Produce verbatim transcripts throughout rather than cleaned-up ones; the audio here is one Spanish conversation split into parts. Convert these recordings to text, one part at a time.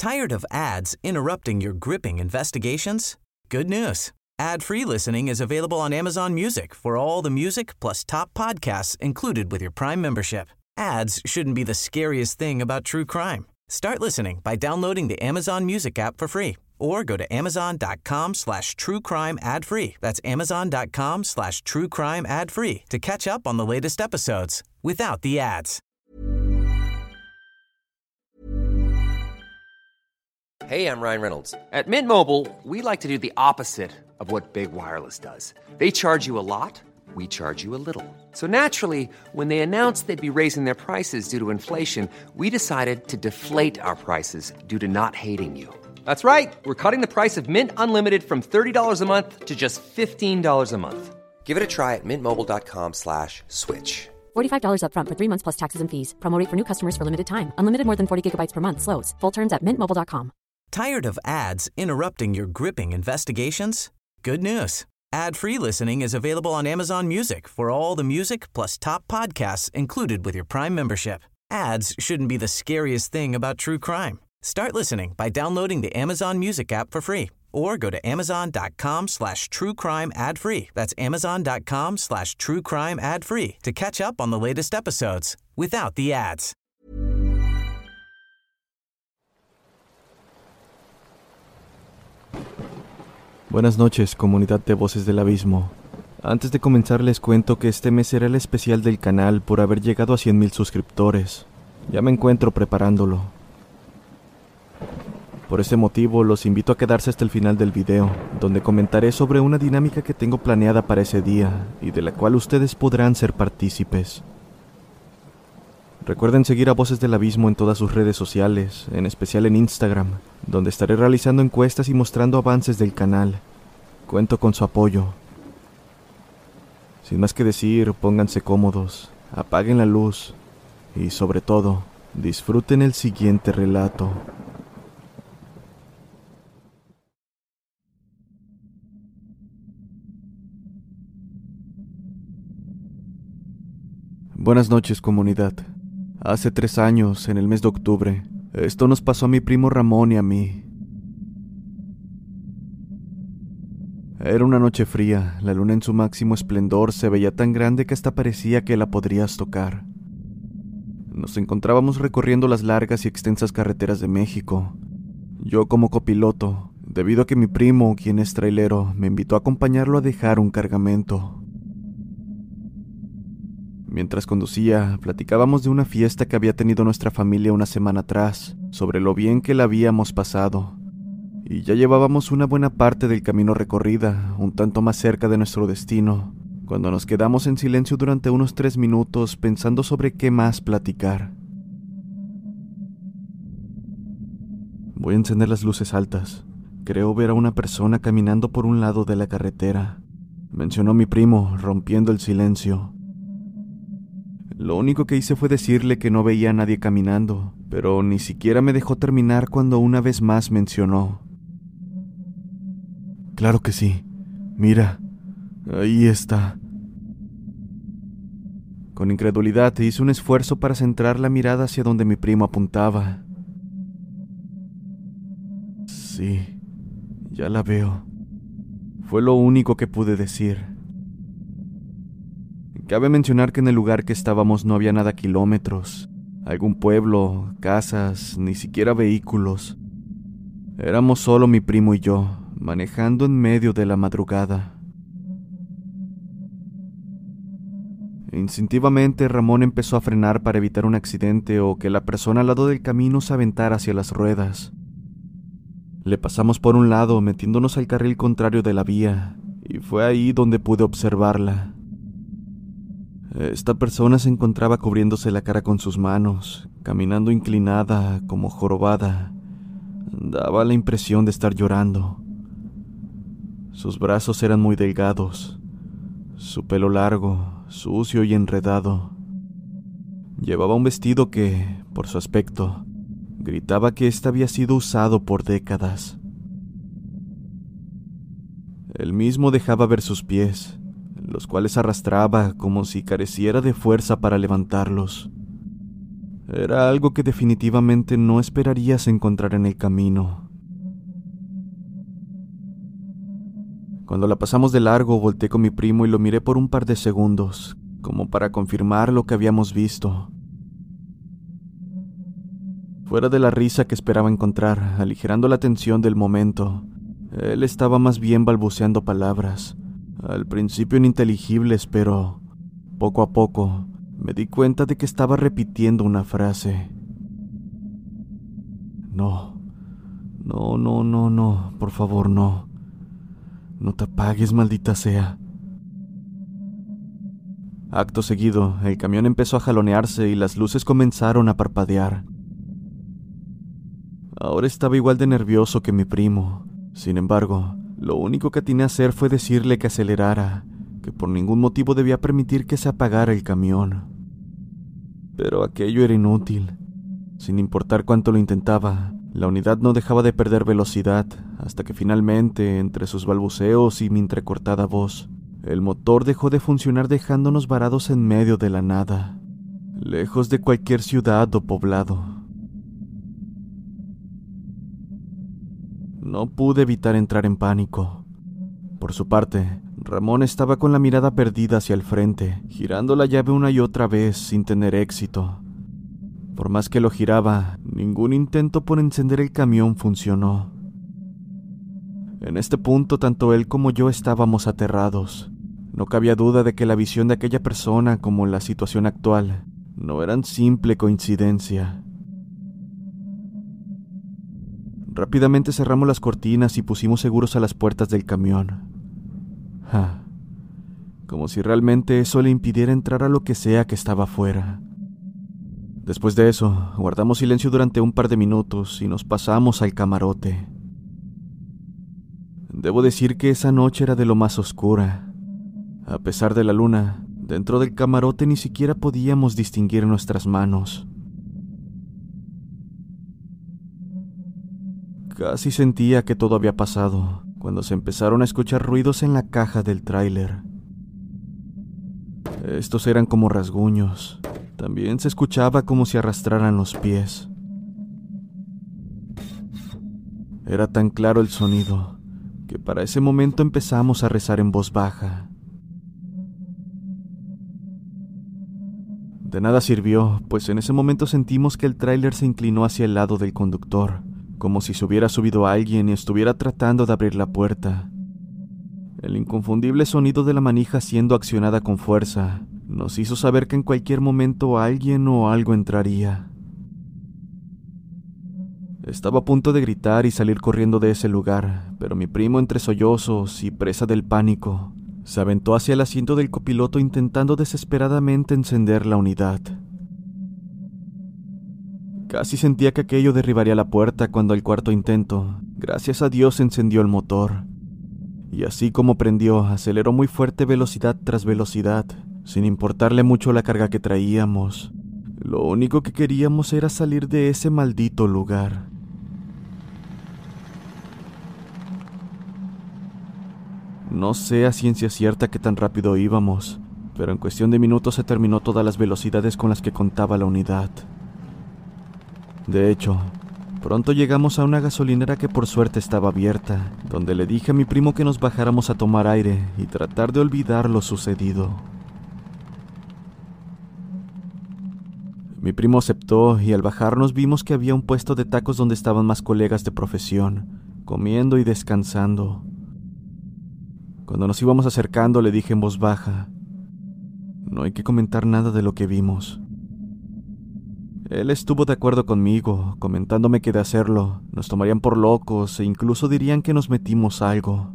Tired of ads interrupting your gripping investigations? Good news. Ad-free listening is available on Amazon Music for all the music plus top podcasts included with your Prime membership. Ads shouldn't be the scariest thing about true crime. Start listening by downloading the Amazon Music app for free or go to amazon.com slash true crime ad free. That's amazon.com slash true crime ad free to catch up on the latest episodes without the ads. Hey, I'm Ryan Reynolds. At Mint Mobile, we like to do the opposite of what Big Wireless does. They charge you a lot, we charge you a little. So naturally, when they announced they'd be raising their prices due to inflation, we decided to deflate our prices due to not hating you. That's right. We're cutting the price of Mint Unlimited from thirty dollars a month to just fifteen dollars a month. Give it a try at mintmobile.com slash switch. forty-five dollars up front for three months plus taxes and fees. Promo rate for new customers for limited time. Unlimited more than forty gigabytes per month slows. Full terms at mint mobile dot com. Tired of ads interrupting your gripping investigations? Good news. Ad-free listening is available on Amazon Music for all the music plus top podcasts included with your Prime membership. Ads shouldn't be the scariest thing about true crime. Start listening by downloading the Amazon Music app for free or go to amazon.com slash true crime ad free. That's amazon.com slash true crime ad free to catch up on the latest episodes without the ads. Buenas noches, comunidad de Voces del Abismo. Antes de comenzar les cuento que este mes será el especial del canal por haber llegado a cien mil suscriptores. Ya me encuentro preparándolo. Por este motivo los invito a quedarse hasta el final del video, donde comentaré sobre una dinámica que tengo planeada para ese día y de la cual ustedes podrán ser partícipes. Recuerden seguir a Voces del Abismo en todas sus redes sociales, en especial en Instagram, donde estaré realizando encuestas y mostrando avances del canal. Cuento con su apoyo. Sin más que decir, pónganse cómodos, apaguen la luz y, sobre todo, disfruten el siguiente relato. Buenas noches, comunidad. Hace tres años, en el mes de octubre, esto nos pasó a mi primo Ramón y a mí. Era una noche fría, la luna en su máximo esplendor se veía tan grande que hasta parecía que la podrías tocar. Nos encontrábamos recorriendo las largas y extensas carreteras de México. Yo como copiloto, debido a que mi primo, quien es trailero, me invitó a acompañarlo a dejar un cargamento. Mientras conducía, platicábamos de una fiesta que había tenido nuestra familia una semana atrás, sobre lo bien que la habíamos pasado. Y ya llevábamos una buena parte del camino recorrida, un tanto más cerca de nuestro destino, cuando nos quedamos en silencio durante unos tres minutos pensando sobre qué más platicar. Voy a encender las luces altas. Creo ver a una persona caminando por un lado de la carretera, mencionó mi primo, rompiendo el silencio. Lo único que hice fue decirle que no veía a nadie caminando, pero ni siquiera me dejó terminar cuando una vez más mencionó. Claro que sí. Mira, ahí está. Con incredulidad hice un esfuerzo para centrar la mirada hacia donde mi primo apuntaba. Sí, ya la veo. Fue lo único que pude decir. Cabe mencionar que en el lugar que estábamos no había nada a kilómetros, algún pueblo, casas, ni siquiera vehículos. Éramos solo mi primo y yo, manejando en medio de la madrugada. Instintivamente Ramón empezó a frenar para evitar un accidente o que la persona al lado del camino se aventara hacia las ruedas. Le pasamos por un lado, metiéndonos al carril contrario de la vía, y fue ahí donde pude observarla. Esta persona se encontraba cubriéndose la cara con sus manos, caminando inclinada, como jorobada. Daba la impresión de estar llorando. Sus brazos eran muy delgados, su pelo largo, sucio y enredado. Llevaba un vestido que, por su aspecto, gritaba que éste había sido usado por décadas. Él mismo dejaba ver sus pies, los cuales arrastraba como si careciera de fuerza para levantarlos. Era algo que definitivamente no esperarías encontrar en el camino. Cuando la pasamos de largo, volteé con mi primo y lo miré por un par de segundos, como para confirmar lo que habíamos visto. Fuera de la risa que esperaba encontrar, aligerando la tensión del momento, él estaba más bien balbuceando palabras, al principio ininteligibles, pero poco a poco me di cuenta de que estaba repitiendo una frase. No, no, no, no, no, por favor, no. No te apagues, maldita sea. Acto seguido, el camión empezó a jalonearse y las luces comenzaron a parpadear. Ahora estaba igual de nervioso que mi primo. Sin embargo, lo único que atiné a hacer fue decirle que acelerara, que por ningún motivo debía permitir que se apagara el camión. Pero aquello era inútil. Sin importar cuánto lo intentaba, la unidad no dejaba de perder velocidad, hasta que finalmente, entre sus balbuceos y mi entrecortada voz, el motor dejó de funcionar dejándonos varados en medio de la nada, lejos de cualquier ciudad o poblado. No pude evitar entrar en pánico. Por su parte, Ramón estaba con la mirada perdida hacia el frente, girando la llave una y otra vez sin tener éxito. Por más que lo giraba, ningún intento por encender el camión funcionó. En este punto, tanto él como yo estábamos aterrados. No cabía duda de que la visión de aquella persona, como la situación actual, no eran simple coincidencia. Rápidamente cerramos las cortinas y pusimos seguros a las puertas del camión. Ja, como si realmente eso le impidiera entrar a lo que sea que estaba afuera. Después de eso, guardamos silencio durante un par de minutos y nos pasamos al camarote. Debo decir que esa noche era de lo más oscura. A pesar de la luna, dentro del camarote ni siquiera podíamos distinguir nuestras manos. Casi sentía que todo había pasado cuando se empezaron a escuchar ruidos en la caja del tráiler. Estos eran como rasguños. También se escuchaba como si arrastraran los pies. Era tan claro el sonido que para ese momento empezamos a rezar en voz baja. De nada sirvió, pues en ese momento sentimos que el tráiler se inclinó hacia el lado del conductor, como si se hubiera subido a alguien y estuviera tratando de abrir la puerta. El inconfundible sonido de la manija siendo accionada con fuerza nos hizo saber que en cualquier momento alguien o algo entraría. Estaba a punto de gritar y salir corriendo de ese lugar, pero mi primo, entre sollozos y presa del pánico, se aventó hacia el asiento del copiloto intentando desesperadamente encender la unidad. Casi sentía que aquello derribaría la puerta cuando al cuarto intento, gracias a Dios, encendió el motor. Y así como prendió, aceleró muy fuerte velocidad tras velocidad, sin importarle mucho la carga que traíamos. Lo único que queríamos era salir de ese maldito lugar. No sé a ciencia cierta qué tan rápido íbamos, pero en cuestión de minutos se terminó todas las velocidades con las que contaba la unidad. De hecho, pronto llegamos a una gasolinera que por suerte estaba abierta, donde le dije a mi primo que nos bajáramos a tomar aire y tratar de olvidar lo sucedido. Mi primo aceptó y al bajarnos vimos que había un puesto de tacos donde estaban más colegas de profesión, comiendo y descansando. Cuando nos íbamos acercando le dije en voz baja: no hay que comentar nada de lo que vimos. Él estuvo de acuerdo conmigo, comentándome que de hacerlo nos tomarían por locos e incluso dirían que nos metimos algo.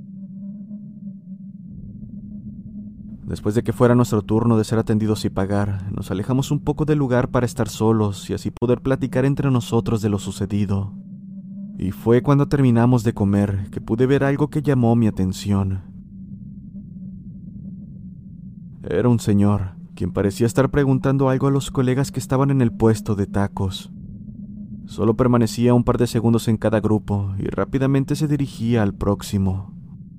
Después de que fuera nuestro turno de ser atendidos y pagar, nos alejamos un poco del lugar para estar solos y así poder platicar entre nosotros de lo sucedido. Y fue cuando terminamos de comer que pude ver algo que llamó mi atención. Era un señor, quien parecía estar preguntando algo a los colegas que estaban en el puesto de tacos. Solo permanecía un par de segundos en cada grupo y rápidamente se dirigía al próximo.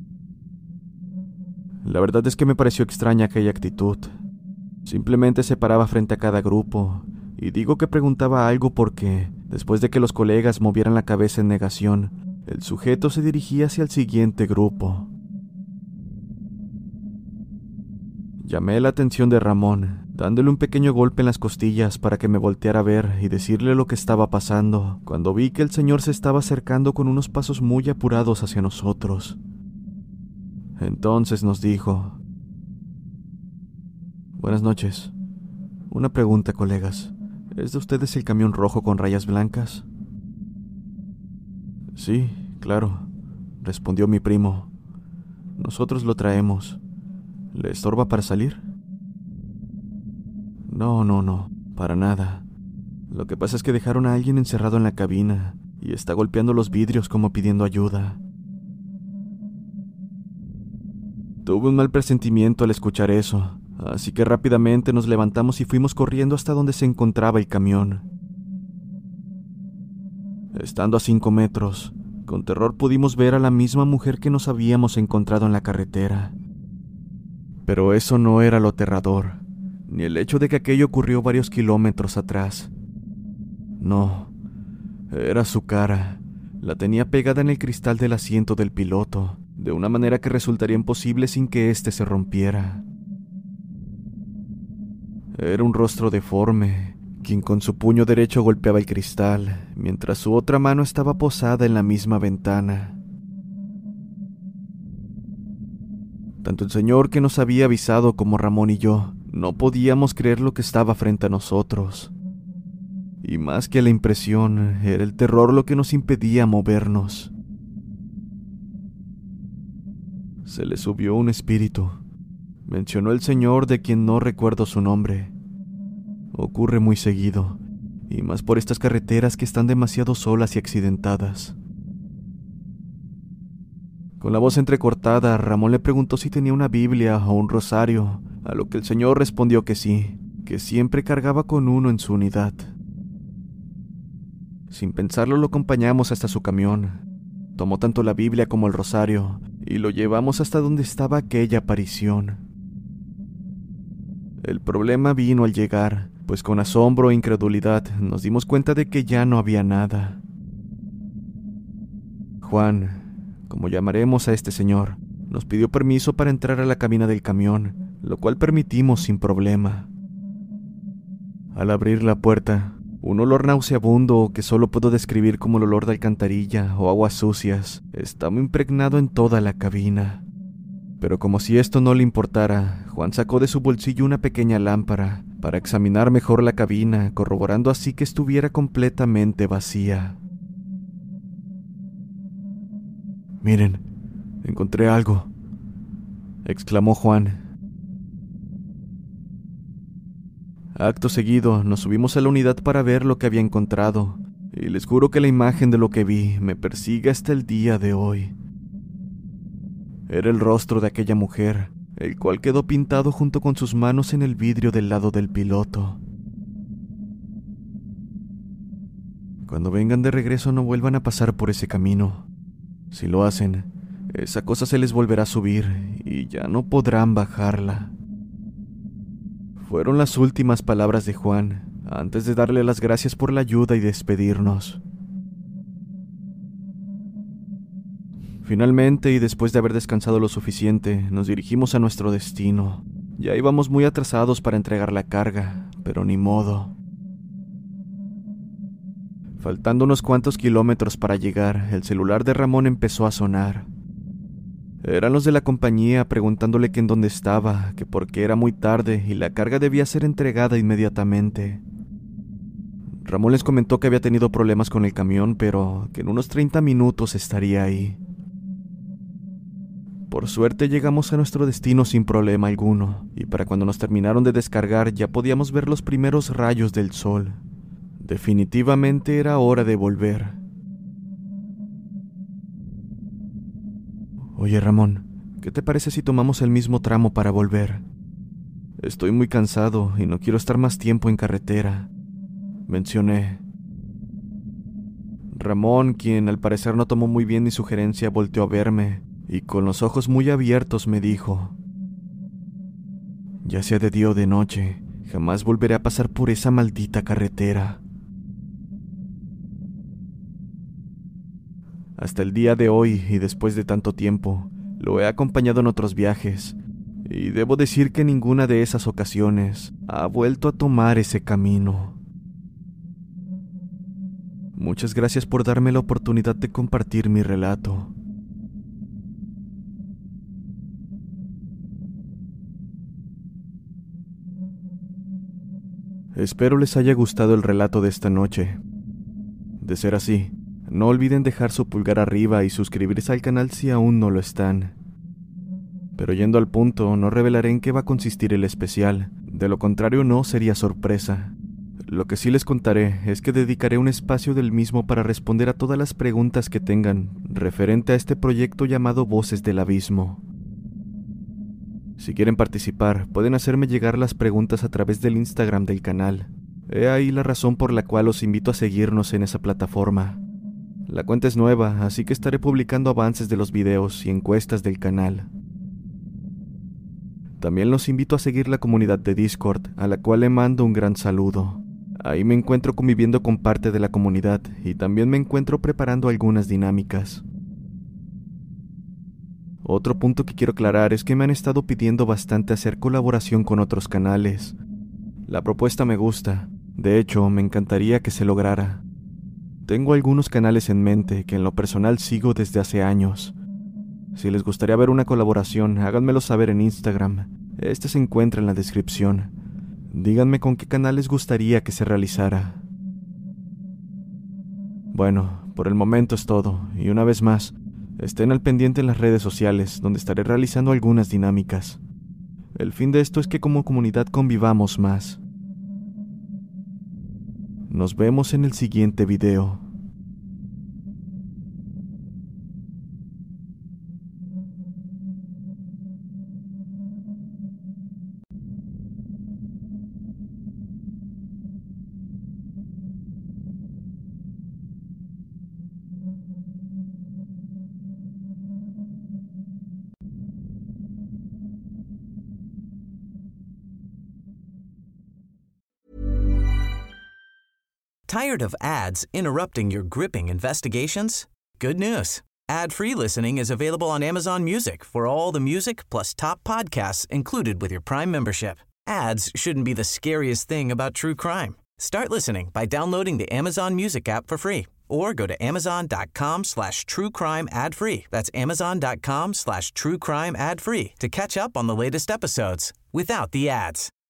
La verdad es que me pareció extraña aquella actitud. Simplemente se paraba frente a cada grupo Y digo que preguntaba algo porque, después de que los colegas movieran la cabeza en negación, el sujeto se dirigía hacia el siguiente grupo. Llamé la atención de Ramón, dándole un pequeño golpe en las costillas para que me volteara a ver y decirle lo que estaba pasando, cuando vi que el señor se estaba acercando con unos pasos muy apurados hacia nosotros. Entonces nos dijo: Buenas noches. Una pregunta, colegas. ¿Es de ustedes el camión rojo con rayas blancas? Sí, claro, respondió mi primo. Nosotros lo traemos. ¿Le estorba para salir? No, no, no, para nada. Lo que pasa es que dejaron a alguien encerrado en la cabina y está golpeando los vidrios como pidiendo ayuda. Tuve un mal presentimiento al escuchar eso, así que rápidamente nos levantamos y fuimos corriendo hasta donde se encontraba el camión. Estando a cinco metros, con terror pudimos ver a la misma mujer que nos habíamos encontrado en la carretera. Pero eso no era lo aterrador, ni el hecho de que aquello ocurrió varios kilómetros atrás. No, era su cara. La tenía pegada en el cristal del asiento del piloto, de una manera que resultaría imposible sin que éste se rompiera. Era un rostro deforme, quien con su puño derecho golpeaba el cristal, mientras su otra mano estaba posada en la misma ventana. Tanto el señor que nos había avisado como Ramón y yo no podíamos creer lo que estaba frente a nosotros. Y más que la impresión, era el terror lo que nos impedía movernos. Se le subió un espíritu, mencionó el señor de quien no recuerdo su nombre. Ocurre muy seguido, y más por estas carreteras que están demasiado solas y accidentadas. Con la voz entrecortada, Ramón le preguntó si tenía una Biblia o un rosario, a lo que el señor respondió que sí, que siempre cargaba con uno en su unidad. Sin pensarlo, lo acompañamos hasta su camión. Tomó tanto la Biblia como el rosario, y lo llevamos hasta donde estaba aquella aparición. El problema vino al llegar, pues con asombro e incredulidad nos dimos cuenta de que ya no había nada. Juan, como llamaremos a este señor, nos pidió permiso para entrar a la cabina del camión, lo cual permitimos sin problema. Al abrir la puerta, un olor nauseabundo que solo puedo describir como el olor de alcantarilla o aguas sucias estaba impregnado en toda la cabina. Pero como si esto no le importara, Juan sacó de su bolsillo una pequeña lámpara para examinar mejor la cabina, corroborando así que estuviera completamente vacía. «Miren, encontré algo», exclamó Juan. Acto seguido, nos subimos a la unidad para ver lo que había encontrado, y les juro que la imagen de lo que vi me persigue hasta el día de hoy. Era el rostro de aquella mujer, el cual quedó pintado junto con sus manos en el vidrio del lado del piloto. Cuando vengan de regreso no vuelvan a pasar por ese camino. Si lo hacen, esa cosa se les volverá a subir y ya no podrán bajarla. Fueron las últimas palabras de Juan, antes de darle las gracias por la ayuda y despedirnos. Finalmente, y después de haber descansado lo suficiente, nos dirigimos a nuestro destino. Ya íbamos muy atrasados para entregar la carga, pero ni modo. Faltando unos cuantos kilómetros para llegar, el celular de Ramón empezó a sonar. Eran los de la compañía preguntándole que en dónde estaba, que porque era muy tarde y la carga debía ser entregada inmediatamente. Ramón les comentó que había tenido problemas con el camión, pero que en unos treinta minutos estaría ahí. Por suerte llegamos a nuestro destino sin problema alguno, y para cuando nos terminaron de descargar ya podíamos ver los primeros rayos del sol. Definitivamente era hora de volver. Oye, Ramón, ¿qué te parece si tomamos el mismo tramo para volver? Estoy muy cansado y no quiero estar más tiempo en carretera, mencioné. Ramón, quien al parecer no tomó muy bien mi sugerencia, volteó a verme y con los ojos muy abiertos me dijo: ya sea de día o de noche, Jamás volveré a pasar por esa maldita carretera. Hasta el día de hoy, y después de tanto tiempo, lo he acompañado en otros viajes, y debo decir que ninguna de esas ocasiones ha vuelto a tomar ese camino. Muchas gracias por darme la oportunidad de compartir mi relato. Espero les haya gustado el relato de esta noche. De ser así, no olviden dejar su pulgar arriba y suscribirse al canal si aún no lo están. Pero yendo al punto, no revelaré en qué va a consistir el especial, de lo contrario no sería sorpresa. Lo que sí les contaré es que dedicaré un espacio del mismo para responder a todas las preguntas que tengan referente a este proyecto llamado Voces del Abismo. Si quieren participar, pueden hacerme llegar las preguntas a través del Instagram del canal. He ahí la razón por la cual os invito a seguirnos en esa plataforma. La cuenta es nueva, así que estaré publicando avances de los videos y encuestas del canal. También los invito a seguir la comunidad de Discord, a la cual le mando un gran saludo. Ahí me encuentro conviviendo con parte de la comunidad y también me encuentro preparando algunas dinámicas. Otro punto que quiero aclarar es que me han estado pidiendo bastante hacer colaboración con otros canales. La propuesta me gusta, de hecho me encantaría que se lograra. Tengo algunos canales en mente que en lo personal sigo desde hace años. Si les gustaría ver una colaboración, háganmelo saber en Instagram. Este se encuentra en la descripción. Díganme con qué canal les gustaría que se realizara. Bueno, por el momento es todo, y una vez más, estén al pendiente en las redes sociales, donde estaré realizando algunas dinámicas. El fin de esto es que como comunidad convivamos más. Nos vemos en el siguiente video. Tired of ads interrupting your gripping investigations? Good news. Ad-free listening is available on Amazon Music for all the music plus top podcasts included with your Prime membership. Ads shouldn't be the scariest thing about true crime. Start listening by downloading the Amazon Music app for free or go to amazon.com slash true crime ad free. That's amazon.com slash true crime ad free to catch up on the latest episodes without the ads.